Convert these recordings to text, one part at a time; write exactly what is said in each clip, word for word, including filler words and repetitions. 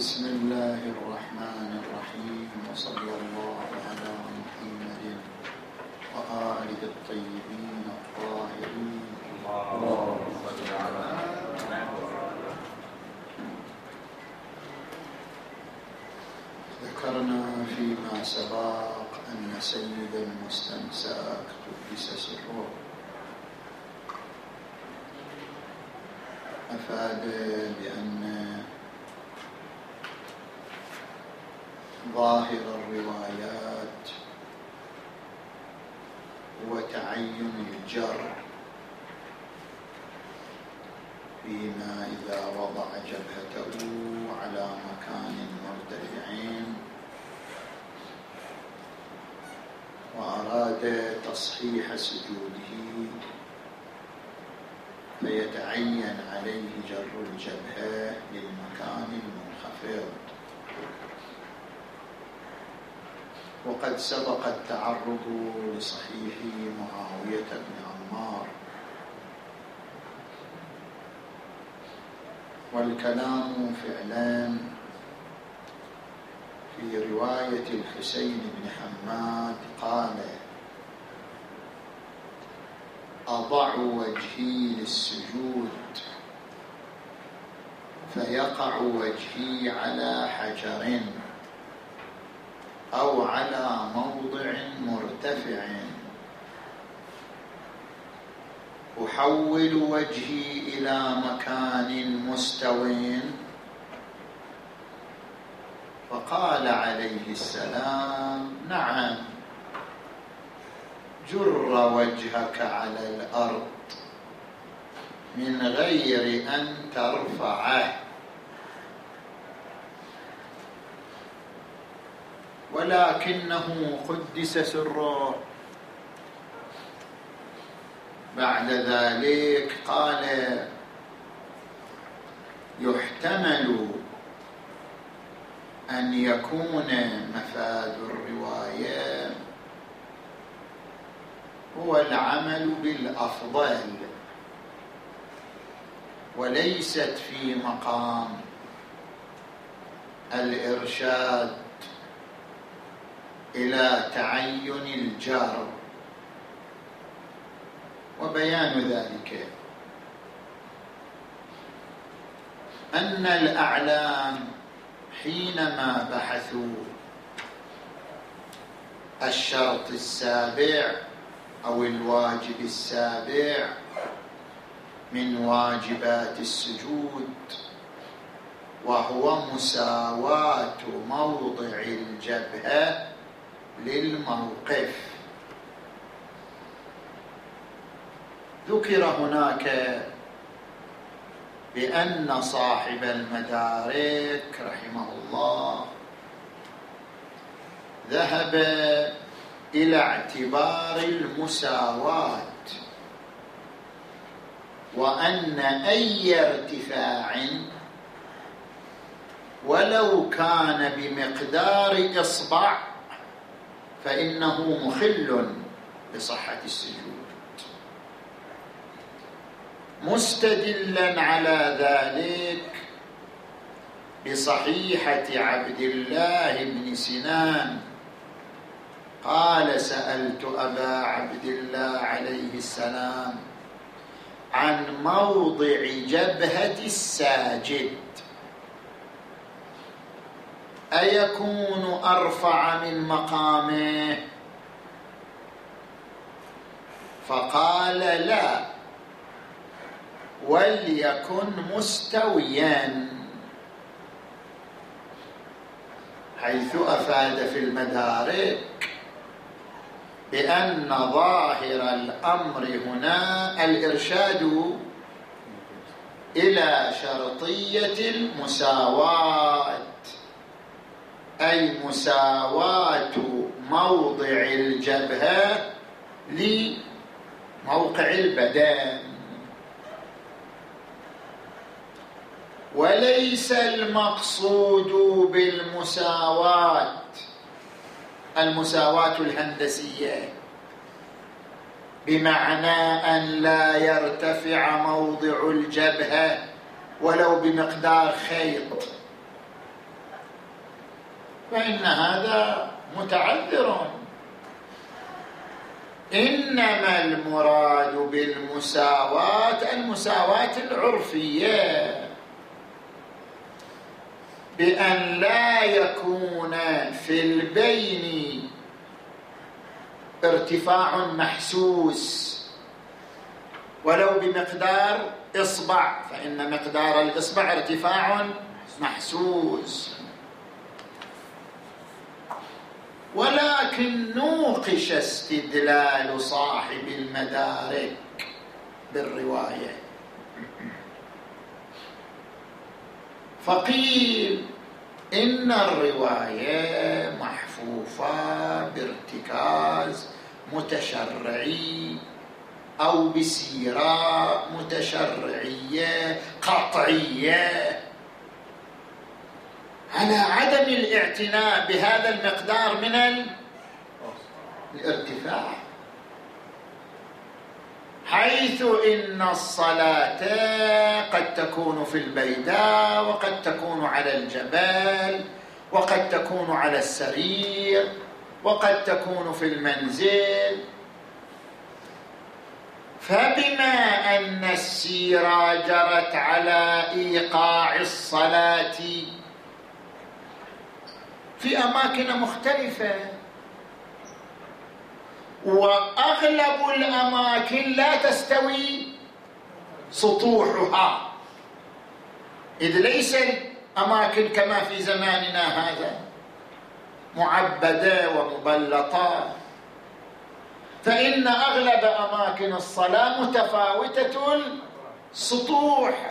بسم الله الرحمن الرحيم، وصلى الله على محمد وآله الطيبين الطاهرين. اللهم صل على محمد. ذكرنا فيما سبق أن سيد المستمسك قدس سره أفاد بأن ظاهر الروايات هو تعين الجر فيما إذا وضع جبهته على مكان مرتفع وأراد تصحيح سجوده فيتعين عليه جر الجبهة للمكان المنخفض. وقد سبق التعرض لصحيح معاوية بن عمار، والكلام فعلا في رواية الحسين بن حماد قال: أضع وجهي للسجود فيقع وجهي على حجر أو على موضع مرتفع، أحول وجهي إلى مكان مستو، فقال عليه السلام: نعم، جر وجهك على الأرض من غير أن ترفعه، ولكنه قدس سره بعد ذلك قال: يحتمل أن يكون مفاد الرواية هو العمل بالأفضل، وليست في مقام الإرشاد إلى تعين الجار. وبيان ذلك أن الأعلام حينما بحثوا الشرط السابع أو الواجب السابع من واجبات السجود، وهو مساواة موضع الجبهة للموقف، ذكر هناك بأن صاحب المدارك رحمه الله ذهب إلى اعتبار المساواة، وأن أي ارتفاع ولو كان بمقدار إصبع فإنه مخل بصحة السجود، مستدلا على ذلك بصحيحة عبد الله بن سنان قال: سألت أبا عبد الله عليه السلام عن موضع جبهة الساجد أيكون أرفع من مقامه؟ فقال: لا، وليكن مستويا، حيث أفاد في المدارك بأن ظاهر الأمر هنا الإرشاد إلى شرطية المساواة، أي مساواة موضع الجبهة لموقع البدن، وليس المقصود بالمساواة المساواة الهندسية بمعنى أن لا يرتفع موضع الجبهة ولو بمقدار خيط، فإن هذا متعذر. إنما المراد بالمساواة المساواة العرفية، بأن لا يكون في البين ارتفاع محسوس ولو بمقدار إصبع، فإن مقدار الإصبع ارتفاع محسوس. ولكن نوقش استدلال صاحب المدارك بالرواية، فقيل إن الرواية محفوفة بارتكاز متشرعي أو بسيرة متشرعية قطعية على عدم الاعتناء بهذا المقدار من الارتفاع، حيث إن الصلاة قد تكون في البيداء وقد تكون على الجبل وقد تكون على السرير وقد تكون في المنزل. فبما أن السيرة جرت على إيقاع الصلاة في أماكن مختلفة، وأغلب الأماكن لا تستوي سطوحها، إذ ليس الأماكن كما في زماننا هذا معبدة ومبلطة، فإن أغلب أماكن الصلاة متفاوتة السطوح،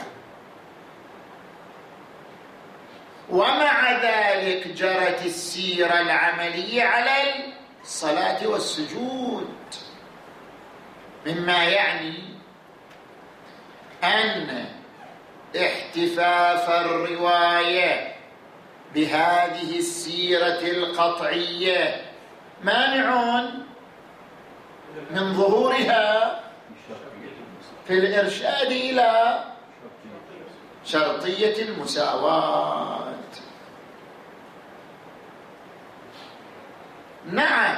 ومع ذلك جرت السيرة العملية على الصلاة والسجود، مما يعني أن احتفاف الرواية بهذه السيرة القطعية مانع من ظهورها في الإرشاد إلى شرطية المساواة. نعم،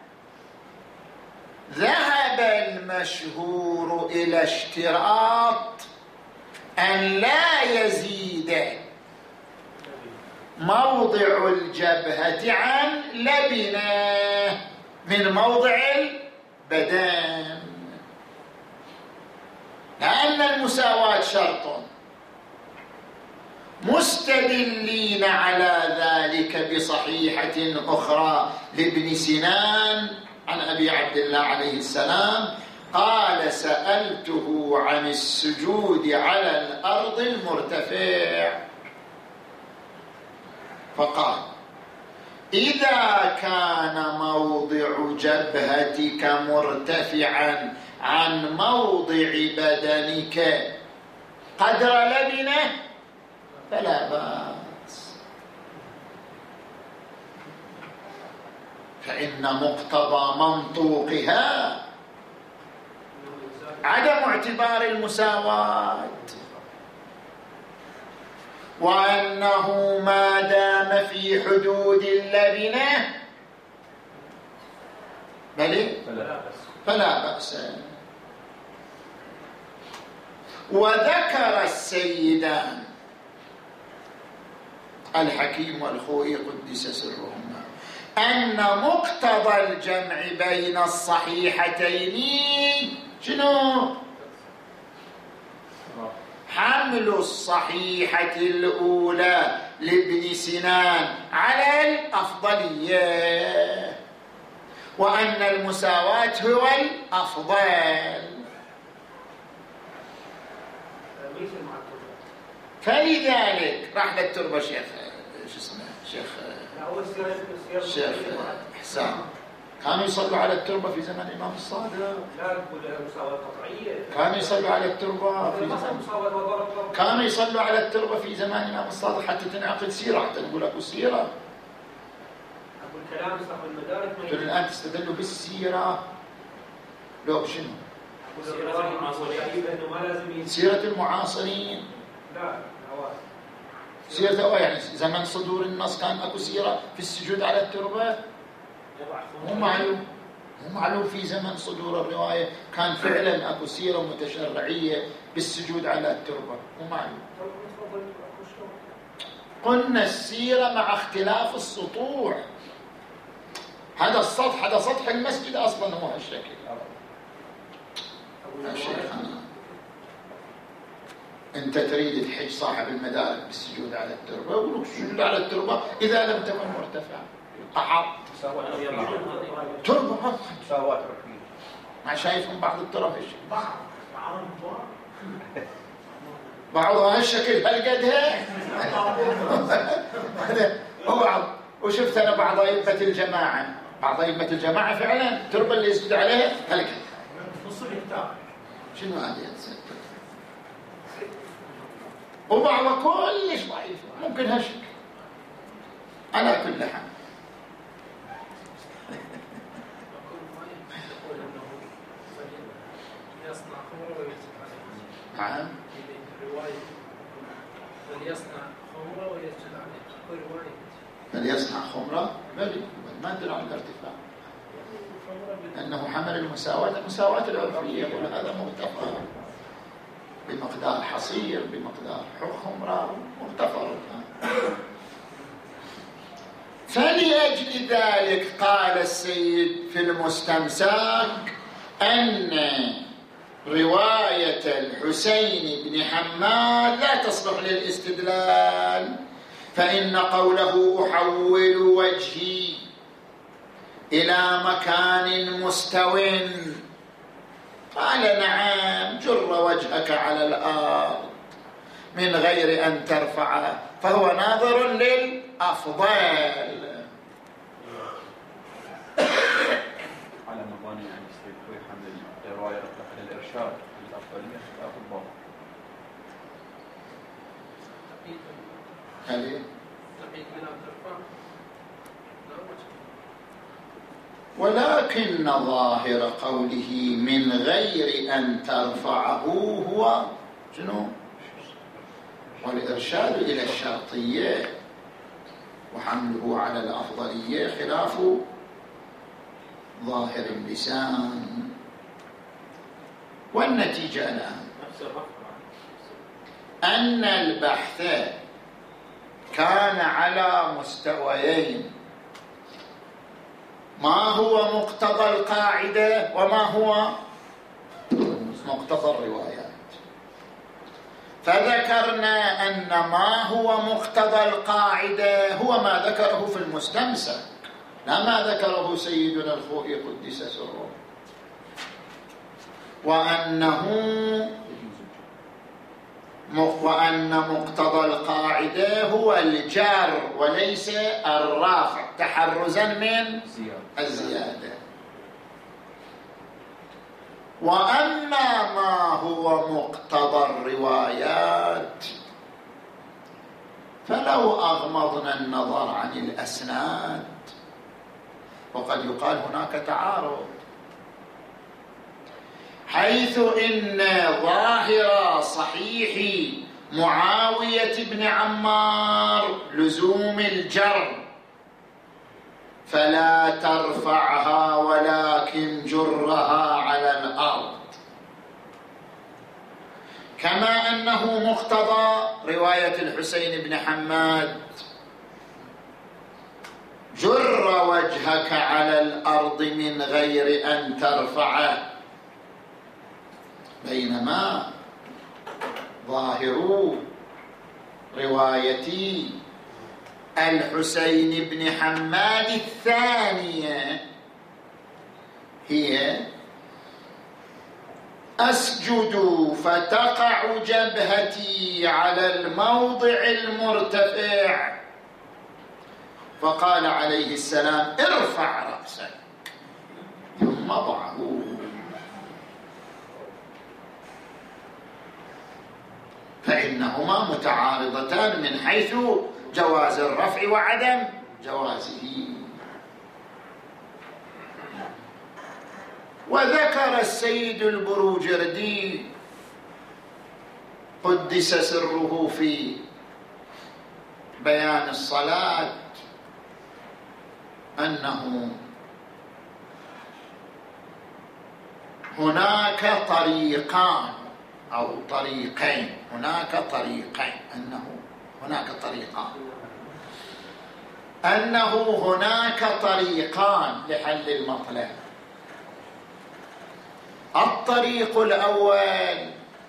ذهب المشهور إلى اشتراط أن لا يزيد موضع الجبهة عن لبنة من موضع البدن، لأن المساواة شرط، مستدلين على ذلك بصحيحة أخرى لابن سنان عن أبي عبد الله عليه السلام قال: سألته عن السجود على الأرض المرتفع، فقال: إذا كان موضع جبهتك مرتفعا عن موضع بدنك قدر لبنة فلا بأس، فإن مقتضى منطوقها عدم اعتبار المساواة، وأنه ما دام في حدود اللبنة بل فلا بأس. وذكر السيدان الحكيم والخوئي قدس سرهما أن مقتضى الجمع بين الصحيحتين شنو؟ حمل الصحيحة الأولى لابن سنان على الأفضلية، وأن المساواة هو الأفضل. فلذلك راح للتربة شيخ شو اسمه شيخ شيخ حسام كانوا يصلوا على التربة في زمن الإمام الصادق. لا نقول مساواة قطعية. كانوا يصلوا على التربة في زمان كانوا يصلوا على التربة في زمان الإمام الصادق حتى تنعقد سيرة، حتى نقول أكو سيرة. أقول كلام صاحب المدارك. أنتم الآن تستدلوا بالسيرة لو بشنو؟ سيرة المعاصرين. سيرة المعاصرين. لا سيرته يعني زمن صدور النص كان اكو سيره في السجود على التربه؟ مو معلوم، مو معلوم في زمن صدور الروايه كان فعلا اكو سيره متشرعيه بالسجود على التربه، مو معلوم. قلنا السيره مع اختلاف السطوح. هذا السطح، هذا سطح المسجد اصلا هو هالشكل. يا شيخنا انت تريد تحج صاحب المدارك بالسجود على التربه، يقول لك السجود على التربه اذا لم تكن مرتفعه قحط تربه مساواة ركبيه. ما شايفهم بعض التراب هالشكل، بعضها هالشكل هالقدها وبعض. وشفت انا بعض ائمه الجماعه، بعض ائمه الجماعه فعلا التربه اللي يسجد عليها هالقد. شنو هذه؟ وبعضها كلش ضعيف، ممكن هالشكل. على كل حال نعم فليصنع خمرة ويسجد عليه رواية فليصنع خمرة بل ما تدل على الارتفاع لأنه حمل المساواة المساواة العرفية، يقول هذا مغتفر بمقدار حصير بمقدار خمرة مغتفر. فلأجل ذلك قال السيد في المستمساك أن رواية الحسين بن حماد لا تصلح للاستدلال، فإن قوله أحول وجهي إلى مكان مستو قال نعم جر وجهك على الأرض من غير أن ترفعه فهو ناظر للأفضل. على مباني يعني يستوي حمل الرواية على الإرشاد الأفضلية خلاف الباطل. هل ولكن ظاهر قوله من غير أن ترفعه هو شنو؟ والإرشاد إلى الشرطية وحمله على الأفضلية خلاف ظاهر اللسان. والنتيجة الآن أن البحث كان على مستويين، ما هو مقتضى القاعدة وما هو مقتضى الروايات. فذكرنا أن ما هو مقتضى القاعدة هو ما ذكره في المستمسك، لا ما ذكره سيدنا الخوئي قدس سره، وأنه وأن مقتضى القاعدة هو الجر وليس الرافع تحرزا من الزيادة. وأما ما هو مقتضى الروايات فلو أغمضنا النظر عن الأسناد، وقد يقال هناك تعارض، حيث إن ظاهر صحيح معاوية بن عمار لزوم الجر فلا ترفعها ولكن جرها على الأرض، كما أنه مقتضى رواية الحسين بن حماد جر وجهك على الأرض من غير أن ترفعه، بينما ظاهر رواية الحسين بن حماد الثانية هي أسجد فتقع جبهتي على الموضع المرتفع، فقال عليه السلام ارفع رأسك ثم ضعه. فإنهما متعارضتان من حيث جواز الرفع وعدم جوازه. وذكر السيد البروجردي قدس سره في بيان الصلاة أنه هناك طريقان أو طريقين هناك طريقين أنه هناك طريقان أنه هناك طريقان لحل المطلب. الطريق الأول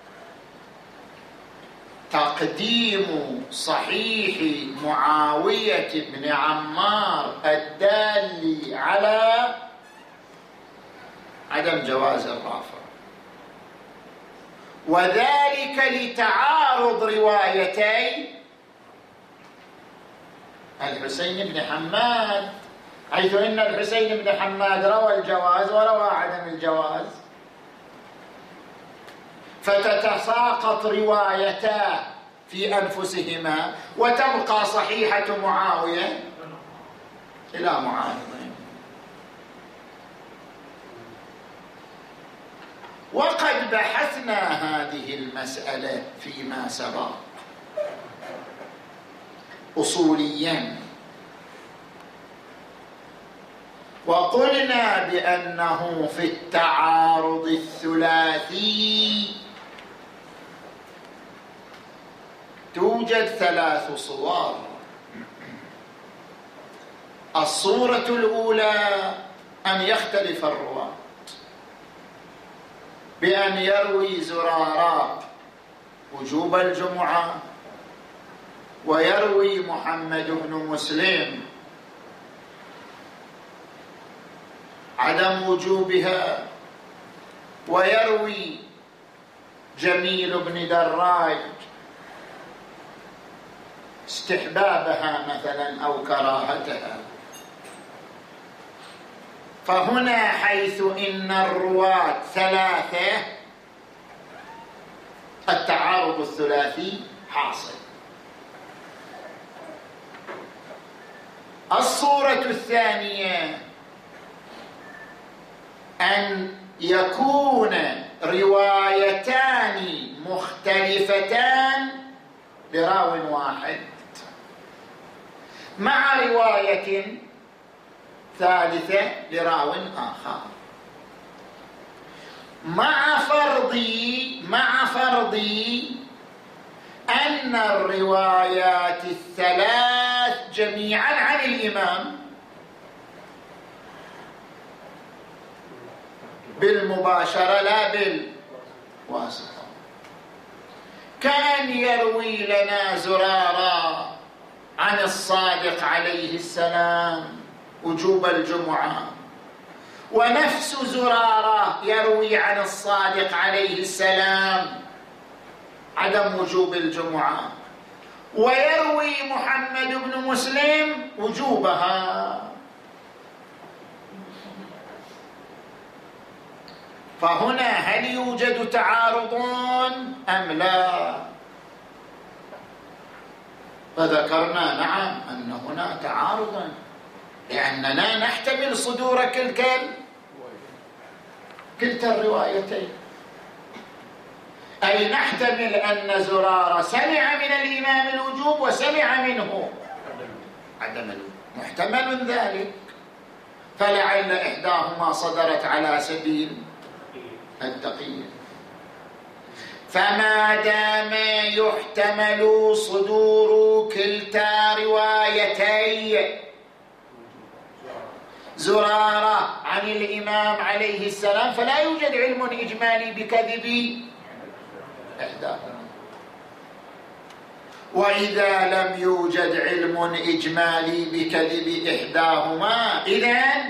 تقديم صحيح معاوية بن عمار الدال على عدم جواز الرافع، وذلك لتعارض روايتي الحسين بن حماد، حيث إن الحسين بن حماد روى الجواز وروى عدم الجواز، فتتساقط روايتاه في أنفسهما وتبقى صحيحة معاوية إلى معارضين. وقد بحثنا هذه المسألة فيما سبق أصوليا، وقلنا بأنه في التعارض الثلاثي توجد ثلاث صور. الصورة الأولى أن يختلف الرواة بأن يروي زرارة وجوب الجمعة ويروي محمد بن مسلم عدم وجوبها، ويروي جميل بن دراج استحبابها مثلا أو كراهتها. فهنا حيث إن الرواة ثلاثة التعارض الثلاثي حاصل. الصورة الثانية أن يكون روايتان مختلفتان لراو واحد مع رواية ثالثة لراو آخر، مع فرضي مع فرضي أن الروايات الثلاث جميعا عن الإمام بالمباشرة لا بالواسطة، كان يروي لنا زرارة عن الصادق عليه السلام وجوب الجمعة، ونفس زرارة يروي عن الصادق عليه السلام عدم وجوب الجمعة، ويروي محمد بن مسلم وجوبها. فهنا هل يوجد تعارض أم لا؟ فذكرنا نعم أن هنا تعارضا، لأننا نحتمل صدور كلتا كلتا الروايتين، أي نحتمل أن زرارة سمع من الإمام الوجوب وسمع منه عدم الوجوب، محتمل ذلك، فلعل إحداهما صدرت على سبيل التقييد. فما دام يحتمل صدور كلتا روايتي زرارة عن الإمام عليه السلام فلا يوجد علم إجمالي بكذب إحداهما، وإذا لم يوجد علم إجمالي بكذب إحداهما إذن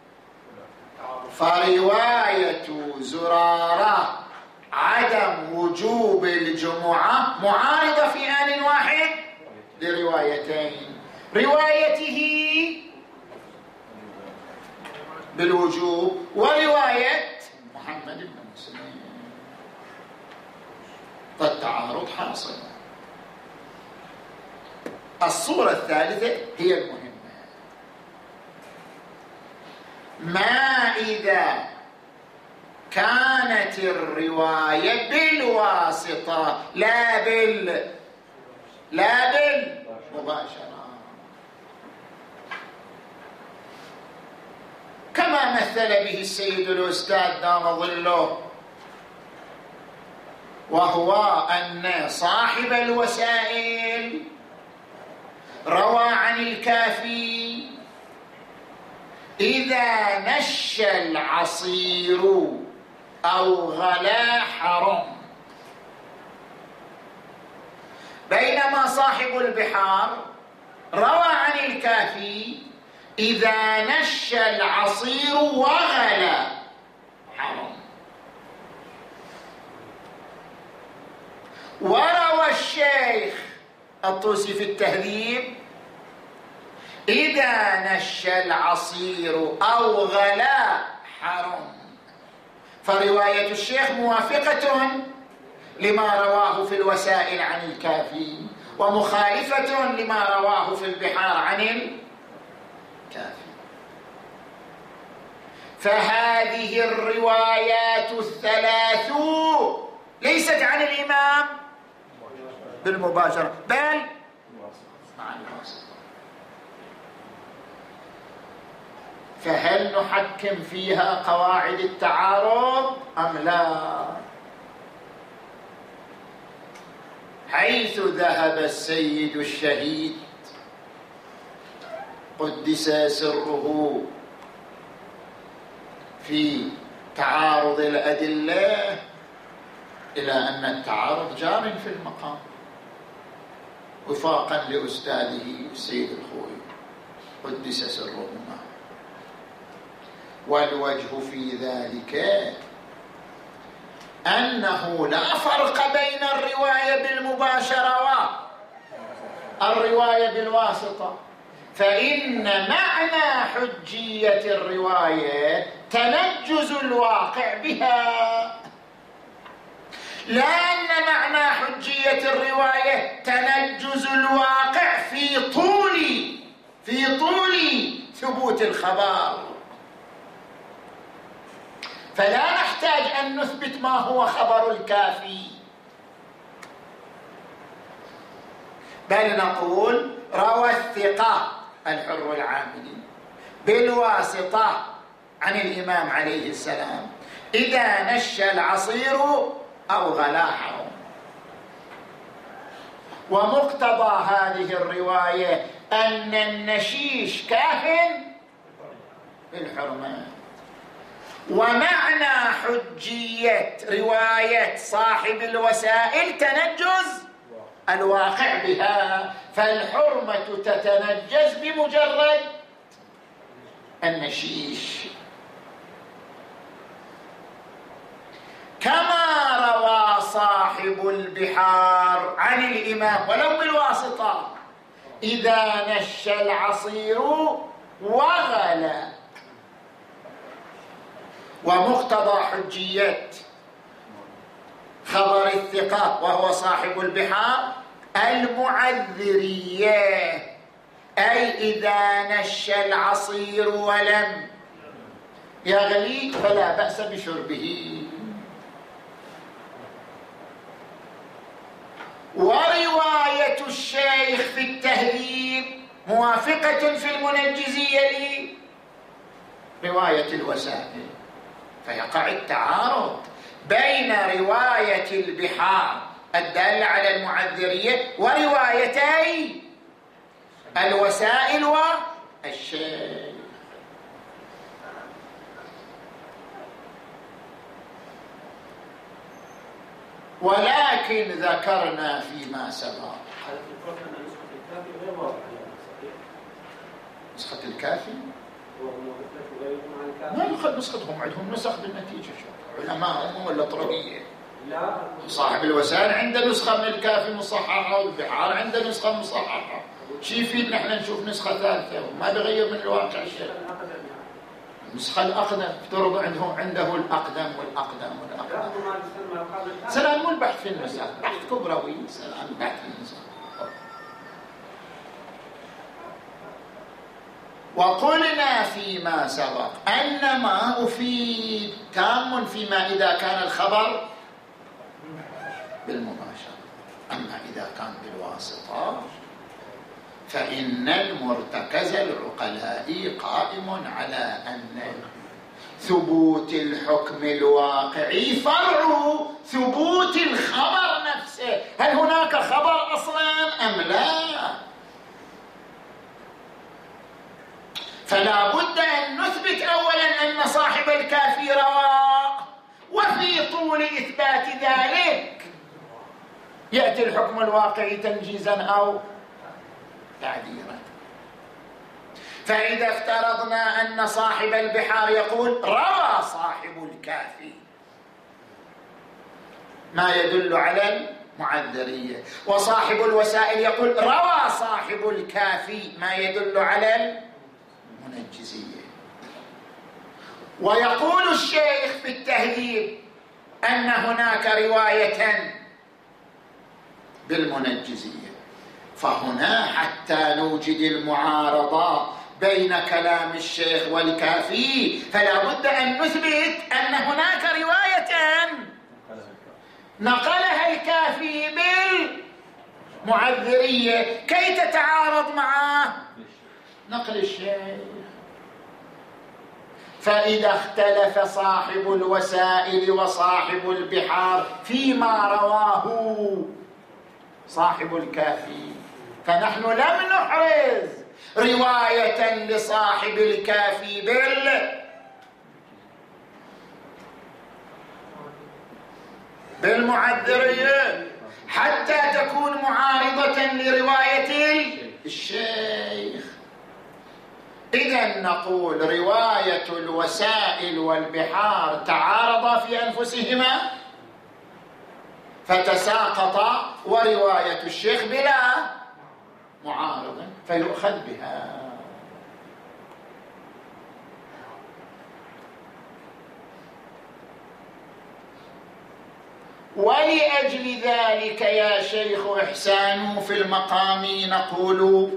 فرواية زرارة عدم وجوب الجمعة معارضة في آن واحد لروايتين، روايته بالوجوب ورواية محمد بن مسلم، فالتعارض حاصل. الصورة الثالثة هي المهمة، ما إذا كانت الرواية بالواسطة لا بال لا مباشرة، كما مثل به السيد الأستاذ دام ظله، وهو أن صاحب الوسائل روى عن الكافي: إذا نش العصير أو غلا حرم، بينما صاحب البحار روى عن الكافي: إذا نش العصير وغلا حرم. وروى الشيخ الطوسي في التهذيب: إذا نش العصير أو غلا حرم. فرواية الشيخ موافقة لما رواه في الوسائل عن الكافي، ومخالفة لما رواه في البحار عن الكافي. فهذه الروايات الثلاث ليست عن الإمام بالمباشرة، بل مع الواسطة. فهل نحكم فيها قواعد التعارض أم لا؟ حيث ذهب السيد الشهيد قدس سره في تعارض الأدلة إلى أن التعارض جار في المقام، وفاقا لأستاذه السيد الخوي قدس سرهما. والوجه في ذلك أنه لا فرق بين الرواية بالمباشرة والرواية بالواسطة، فإن معنى حجية الرواية تنجز الواقع بها، لا أن معنى حجية الرواية تنجز الواقع في طول في طول ثبوت الخبر. فلا نحتاج أن نثبت ما هو خبر الكافي، بل نقول روى الثقة الحر العاملي بالواسطة عن الإمام عليه السلام: إذا نش العصير أو غلا حرم. ومقتضى هذه الرواية أن النشيش كاف بالحرمة. ومعنى حجية رواية صاحب الوسائل تنجز الواقع بها، فالحرمة تتنجز بمجرد النشيش. كما روى صاحب البحار عن الإمام ولو بالواسطة: إذا نش العصير وغلا. ومقتضى حجية خبر الثقة وهو صاحب البحار المعذرية، أي إذا نش العصير ولم يغلي فلا بأس بشربه. ورواية الشيخ في التهذيب موافقة في المنجزية لرواية الوسائل، فيقع التعارض بين رواية البحار الدالة على المعذرية وروايتي الوسائل والشيخ. ولكن ذكرنا فيما سبق نسخة الكافي ما يأخذ نسختهم، عندهم نسخ بالنتيجة. شو علماءهم ولا طرقية؟ صاحب الوسائل عنده نسخة من الكافي مصححة، والبحار عنده نسخة مصححة. شي يفيد نحن نشوف نسخة ثالثة وما بغير من الواقع شيء. النسخة الأقدم افترض عندهم عنده الأقدم والأقدم والأقدم. سلام مو البحث في النسخ، بحث كبروي. سلام البحث في النسخ. وقلنا فيما سبق أن ما أفيد تام فيما إذا كان الخبر بالمباشرة، أما إذا كان بالواسطة فإن المرتكز العقلائي قائم على أن ثبوت الحكم الواقعي فرع ثبوت الخبر نفسه. هل هناك خبر أصلا أم لا؟ فلا بد أن نثبت أولا أن صاحب الكافي روى، وفي طول إثبات ذلك يأتي الحكم الواقعي تنجيزا أو تعديلا. فإذا افترضنا أن صاحب البحار يقول روى صاحب الكافي ما يدل على المعذرية، وصاحب الوسائل يقول روى صاحب الكافي ما يدل على المنجزية، ويقول الشيخ في التهذيب أن هناك رواية بالمنجزية، فهنا حتى نوجد المعارضة بين كلام الشيخ والكافي فلا بد أن نثبت أن هناك رواية نقلها الكافي بالمعذرية كي تتعارض مع نقل الشيخ. فإذا اختلف صاحب الوسائل وصاحب البحار فيما رواه صاحب الكافي، فنحن لم نحرز رواية لصاحب الكافي بال بالمعذرية حتى تكون معارضة لرواية الشيخ. إذن نقول رواية الوسائل والبحار تعارضا في أنفسهما فتساقطا، ورواية الشيخ بلا معارضة فيؤخذ بها. ولأجل ذلك يا شيخ إحسان في المقام نقول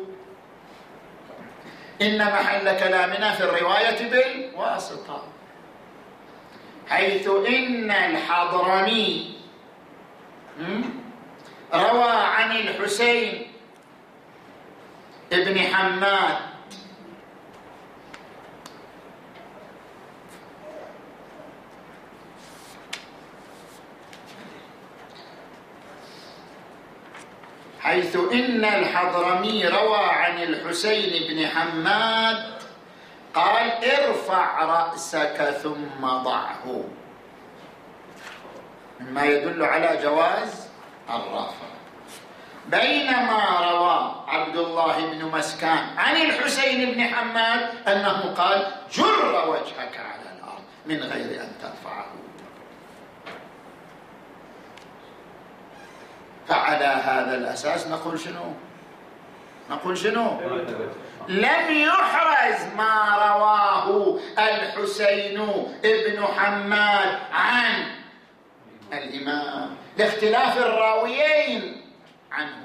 إن محل كلامنا في الرواية بالواسطة، حيث إن الحضرمي روى عن الحسين ابن حماد حيث إن الحضرمي روى عن الحسين بن حماد قال ارفع رأسك ثم ضعه، مما يدل على جواز الرفع. بينما روى عبد الله بن مسكان عن الحسين بن حماد أنه قال جر وجهك على الأرض من غير أن ترفعه. فعلى هذا الأساس نقول شنو؟ نقول شنو؟ لم يحرز ما رواه الحسين ابن حماد عن الإمام لاختلاف الراويين عنه،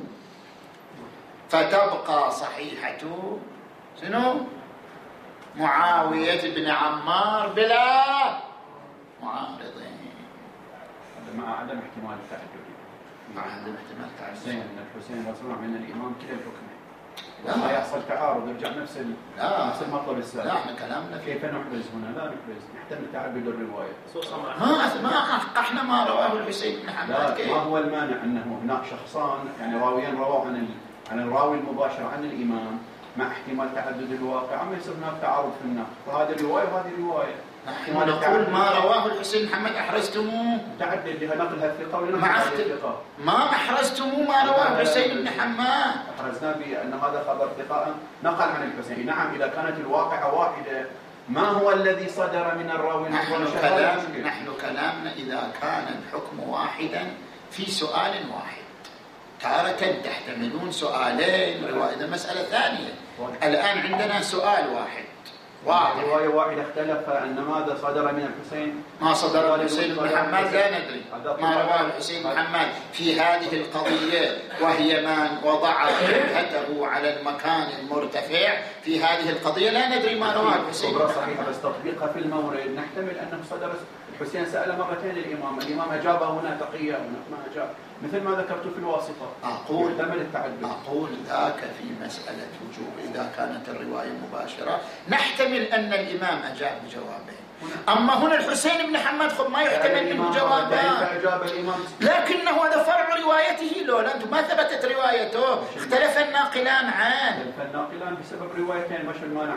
فتبقى صحيحة شنو؟ معاوية بن عمار بلا معارضين مع عدم احتمال التعدد. مع عدم احتمال التعدد. زين الحسين مسموع من الإمام كلا الحكم ما يحصل تعارض يرجع نفس ال... نفس المطلب السابق. لا احنا كلامنا كيف نحرز هنا؟ لا نحرز، نحتمل تعدد الرواية. ما ما احنا ما رواه الحسين بن حماد. لا ما هو المانع انه هناك شخصان يعني راويين رواه عن ال... عن الراوي المباشر عن الإمام مع احتمال تعدد الواقع، ما يصير هناك تعارض في النقل، فهذه رواية وهذه رواية. نحن نقول ما رواه الحسين بن محمد أحرزتموه تعدد لها نقلها الثقة ولا مع الثقة. ما أحرزتموه ما رواه الحسين بن حماد، أحرزنا بأن هذا خبر ثقة نقل عن الحسين. نعم إذا كانت الواقعة واحدة ما هو الذي صدر من الراوي؟ نحن كلام نحن كلامنا إذا كان الحكم واحدا في سؤال واحد، تارة تحتملون سؤالين إذا مسألة ثانية. الآن عندنا سؤال واحد واضح. رواية واحدة اختلف أن ماذا صدر من الحسين؟ ما صدر الحسين بن حماد لا ندري، ما رواه الحسين بن حماد في هذه القضية وهي من وضع جبهته على المكان المرتفع في هذه القضية لا ندري ما رواه الحسين. خبرة صحيحة بس تطبيقها في المورد نحتمل أنه صدر الحسين سأل مرتين الإمام، الإمام أجاب هنا تقية هنا ما أجاب، مثل ما ذكرت في الواسطة أقول يحتمل التعدد. أقول ذاك في مسألة وجوب إذا كانت الرواية مباشرة نحتمل أن الإمام أجاب بجوابين. أما هنا الحسين بن حماد خب ما يحتمل منه جوابان، لكنه هذا فرع روايته. لولا أنتم ما ثبتت روايته اختلف الناقلان عنه. اختلف الناقلان بسبب روايتين، مش المانع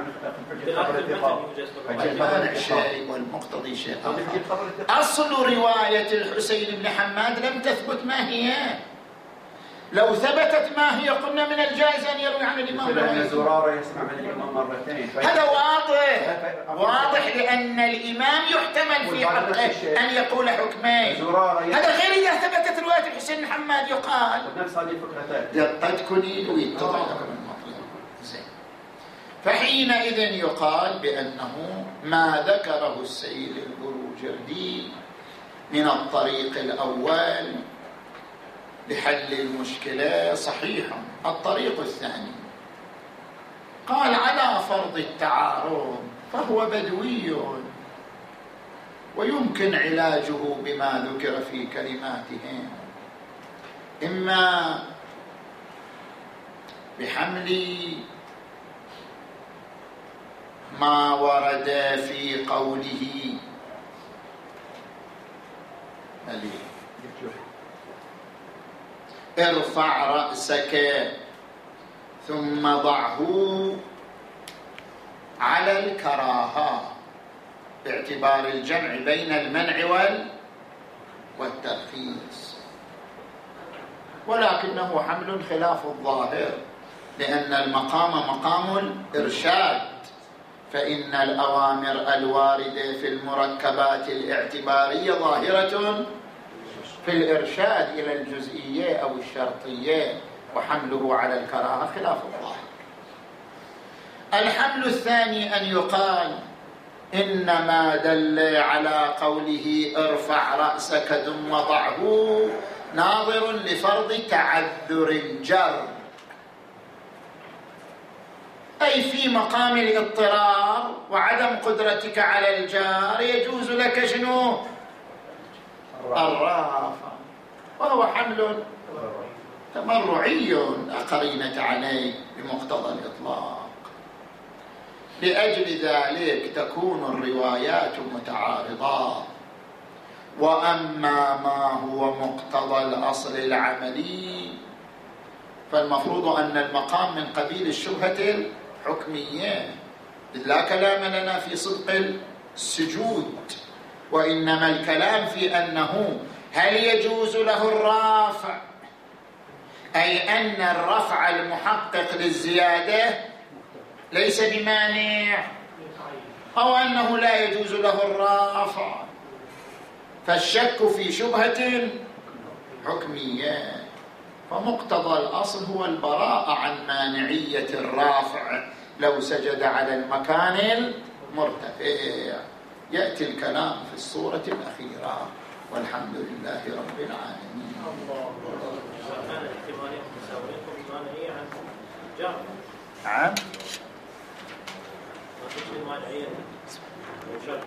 المانع شيء والمقتضي شيء آخر. أصل رواية الحسين بن حماد لم تثبت ما هي. لو ثبتت ما هي قلنا من الجائز أن يروي عن الإمام مرتين. زرارة يسمع من الإمام مرتين. هذا واضح واضح لأن الإمام يحتمل في حقه أن يقول حكمين. هذا غير إذا ثبتت رواية الحسين بن حماد يقال نفس هذه الفكرتين. قد كنيد ويتضح لكم المطلوب. زين. فحينئذ يقال بأنه ما ذكره السيد البروجردي من الطريق الأول لحل المشكلة صحيح. الطريق الثاني قال على فرض التعارض فهو بدوي ويمكن علاجه بما ذكر في كلماتهم، إما بحمل ما ورد في قوله ارفع رأسك ثم ضعه على الكراهة باعتبار الجمع بين المنع والترخيص، ولكنه حمل خلاف الظاهر لأن المقام مقام الإرشاد، فإن الأوامر الواردة في المركبات الاعتبارية ظاهرة في الإرشاد إلى الجزئية أو الشرطية، وحمله على الكراهة خلاف الظاهر. الحمل الثاني أن يقال إنما دل على قوله ارفع رأسك ثم ضعه ناظر لفرض تعذر الجر، أي في مقام الاضطرار وعدم قدرتك على الجار يجوز لك شنو؟ الرافع، وهو حمل تمرعي لا قرينة عليه بمقتضى الإطلاق. لأجل ذلك تكون الروايات متعارضة. وأما ما هو مقتضى الأصل العملي فالمفروض أن المقام من قبيل الشبهة الحكمية، لا كلام لنا في صدق السجود، وإنما الكلام في أنه هل يجوز له الرافع، أي أن الرفع المحقق للزيادة ليس بمانع، أو أنه لا يجوز له الرافع. فالشك في شبهة حكمية، فمقتضى الأصل هو البراءة عن مانعية الرافع لو سجد على المكان المرتفع. يأتي الكلام في الصورة الأخيرة، والحمد لله رب العالمين. نعم.